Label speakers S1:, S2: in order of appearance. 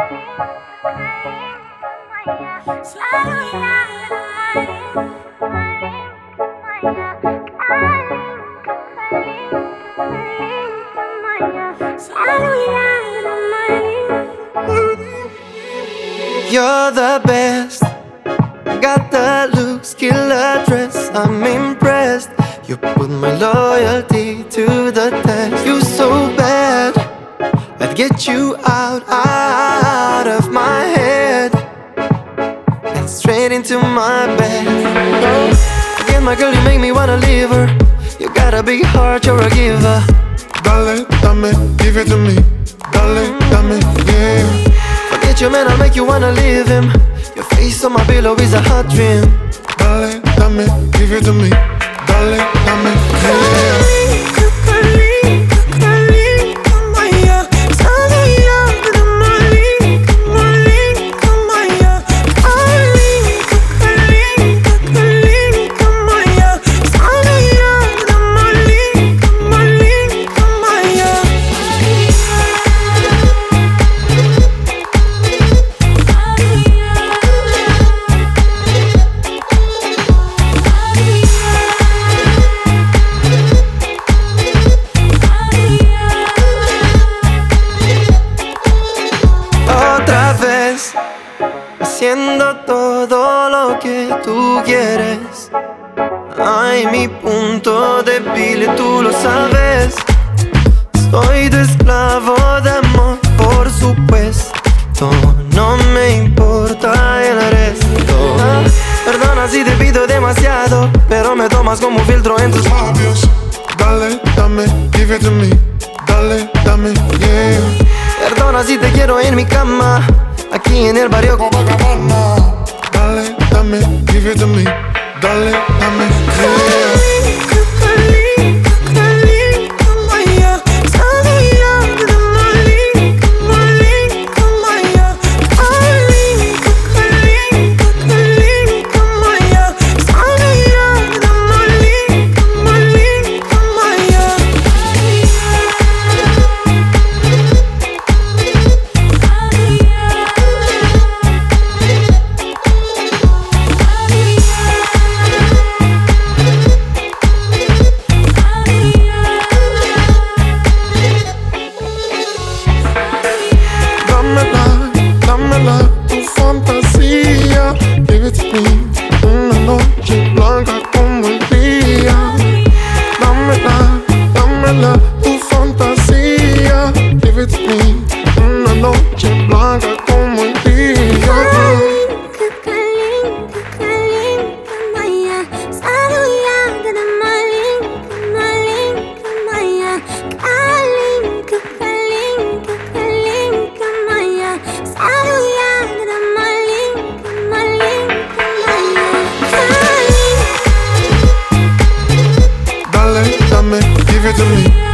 S1: You're the best. Got the look, skill, address. I'm impressed. You put my loyalty to the test. You're so bad, I'd get you out of my head and straight into my bed. Oh, again, my girl, you make me wanna leave her. You got a big heart, you're a giver.
S2: Dale, dame, give it to me. Dale, dame, yeah.
S1: Forget your man, I'll make you wanna leave him. Your face on my pillow is a hot dream.
S2: Dale, dame, give it to me. Dale, dame, yeah.
S1: Haciendo todo lo que tú quieres. Ay, mi punto débil, tú lo sabes. Soy tu esclavo de amor, por supuesto. No me importa el resto. Perdona si te pido demasiado, pero me tomas como un filtro en tus labios.
S2: Dale, dame, give it to me. Dale, dame, yeah.
S1: Perdona si te quiero en mi cama, aquí en el barrio Copacabana.
S2: Dale, dame, give it to me. Dale, dame, yeah. Dámela, tu fantasía. Give it to me. Una noche blanca como el día. Dámela, tu fantasía. Give it to me. Una noche blanca como el día. Dale, dame, give it to me.